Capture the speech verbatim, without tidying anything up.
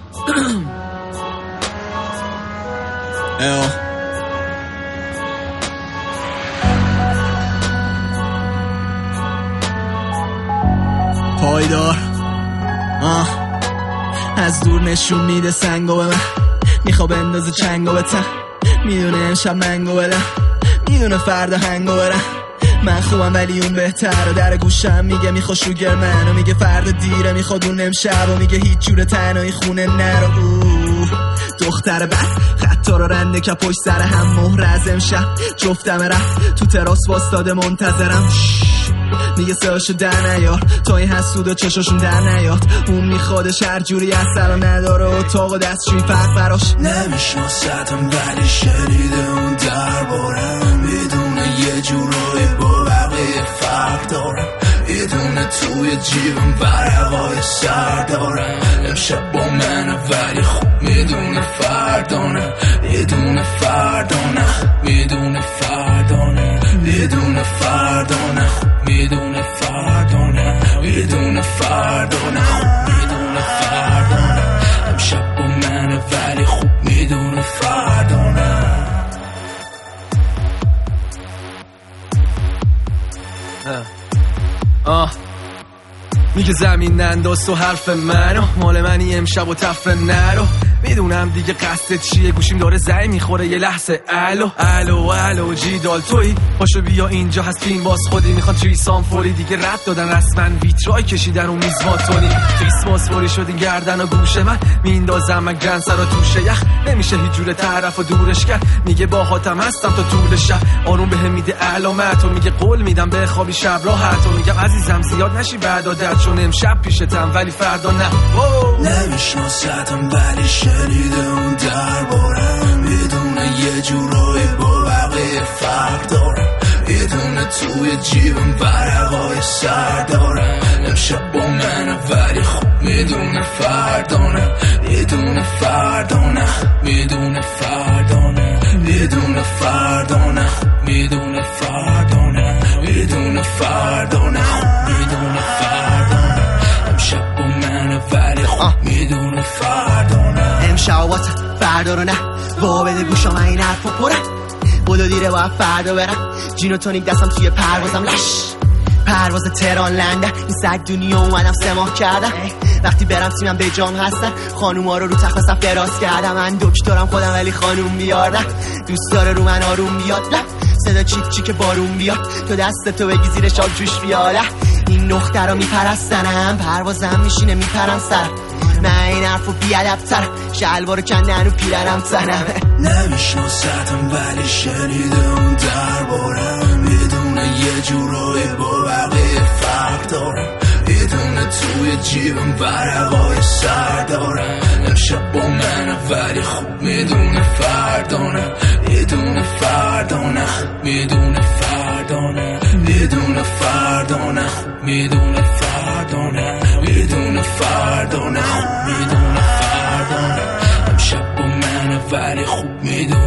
ایو پایدار آه از دور نشون میده سنگو به من، میخوا بندازه چنگو به تن، میدونه امشب منگو بدم، میدونه فردا هنگو برم. من خوبم ولی اون بهتر و در گوشم میگه میخوا شوگر منو، میگه فردا دیره میخواد اون امشب و میگه هیچ جور تنهایی خونه نرو. اوه دختر بس خطا رو رنده که پشت سر هم مهر از امشب جفتم رفت تو تراس باستاده منتظرم. میگه ساشو در نیار تا این حسود و چشاشون در نیاد، اون میخوادش هر جوری اصلا نداره اتاق و دستشوی فرق براش. نمیشناستم ولی شنیده اون دربارم، میدونه یه جورایی با بقیه فرق دارم، میدونه توی جیبم ورقای سر دارم. امشب با منه ولی خوب میدونه فردانه، میدونه فردانه، میدونه فردانه، میدونه فردانه، میدونه فردانه، میدونه فردانه، میدونه فردانه. امشب با منه ولی خوب میدونه فردانه. آه میگه زمین ننداز تو حرف منو، مال منی امشب و تفره نرو، میدونم دیگه قصدت چیه، گوشیم داره زنگ میخوره یه لحظه. الو الو الو جیدال توی پاشو بیا اینجا هستیم باز خودی، میخوان تریسام فوری دیگه رد دادن رسما، ویترای کشیدن رو میز ماتونی، کریسماس فوری شدین گردن و گوش من، میندازم من گرنسر رو توشه یخ، نمیشه هیچ جور طرف و دورش کرد، میگه باهاتم هستم تا طول شب، آروم بهم میده علامت و میگه قول میدم به خوابی شب راحت و میگم عزیزم زیاد نشی بعد عادت، چون امشب پیشتم ولی فردا نه. نمیشناستم ولی شنیده اون دربارم، میدونه یه جورایی با بقیه فرق دارم، میدونه توی جیبم ورقای سر دارم. امشب با منه ولی خوب میدونه فردانه، میدونه فردانه، میدونه فردانه، میدونه فردانه، میدونه فردانه، میدونه فردانه، میدونه فردانه. امشب با منه ولی خوب میدونه فردانه. امشب با فردا رو نه با بده گوشا من این حرف رو پرم، بودو دیره باید فردا برم، جین و تونیک دستم توی پروازم لش پرواز تهران لندن، این سگ دنیا اومدم سه ماه کردم، وقتی برم تیمم به جام هستن، خانوما رو رو تخت صف دراز کردم، من دکترم خودم ولی خانوم بیاردم، دوست داره رو من آروم بیاد نه صدا چیک چیک بارون بیاد، تو دست تو بگی زیرش آب جوش بیاله، این دختر رو میپرستنم پروازم میشینه میپرم سر، من این حرف رو بیادب ترم، شلوارو کندن و پیرنم تنم. نمیشناستم ولی شنیده اون دربارم، میدونه یه جورایی با بقیه فرق دارم، میدونه توی جیبم ورقای سر دارم. امشب با منه ولی خوب میدونه فردانه، میدونه فردانه، میدونه فردانه، میدونه فردانه، میدونه فردانه، میدونه فردانه، میدونه فردانه. امشب با منه ولی خوب میدونه